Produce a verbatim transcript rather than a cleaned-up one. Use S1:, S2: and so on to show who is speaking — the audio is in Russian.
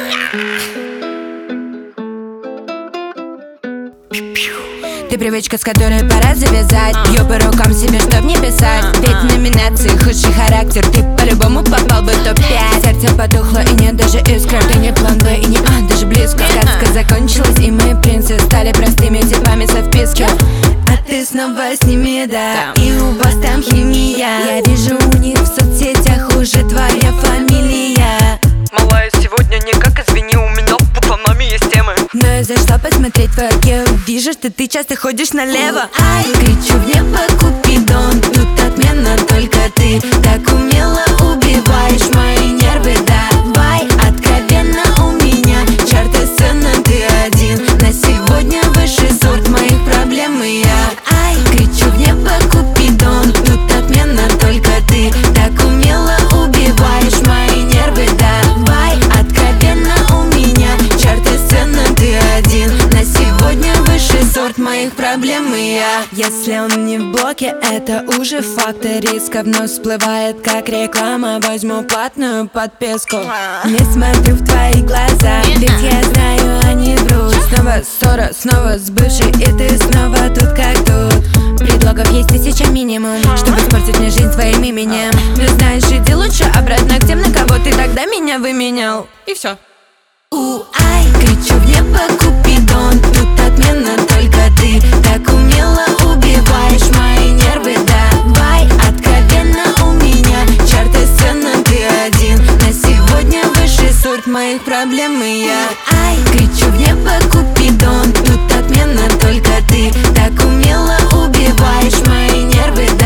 S1: Ты привычка, с которой пора завязать. Бью по рукам себе, чтоб не писать. Ведь номинации худший характер, ты по-любому попал бы в топ пять. Сердце потухло и нет даже искр. Ты не план Б и не А, даже близко. Сказка закончилась и мы, принцы, стали простыми типами со вписки. А ты снова с ними, да, и у вас там химия. Я вижу у них в соцсетях уже твоя фамилия.
S2: Малая, сегодня никак, извини, у меня пацанами есть темы.
S1: Но я зашла посмотреть твое гео. Вижу, что ты часто ходишь налево. Ай, кричу в небо, Купидон. Тут отменно только ты так умело убиваешь мои нервы. Давай, откровенно у меня чарты сцена, ты один. На сегодня высший сорт моих проблем и я. Ай, кричу в небо, Купидон. Тут отменно только ты так умело убиваешь мои нервы. Давай, откровенно у меня чарты сцена, ты один. На сегодня высший сорт моих проблем и я. Если он не в блоке, это уже факт. Риска вновь всплывает как реклама. Возьму платную подписку. Не смотрю в твои глаза, ведь я знаю, они врут. Снова ссора, снова с бывшей, и ты снова тут как тут. Предлогов есть тысяча минимум, чтобы испортить мне жизнь своим именем. Но знаешь, иди лучше обратно к тем, на кого ты тогда меня выменял.
S2: И все.
S1: У-ай, кричу в небо, Купидон. Тут отменно только ты так умело убиваешь мои нервы. Давай, откровенно у меня чарты сцена, ты один. На сегодня высший сорт моих проблем и я. Ай, кричу в небо, Купидон. Тут отменно только ты так умело убиваешь мои нервы.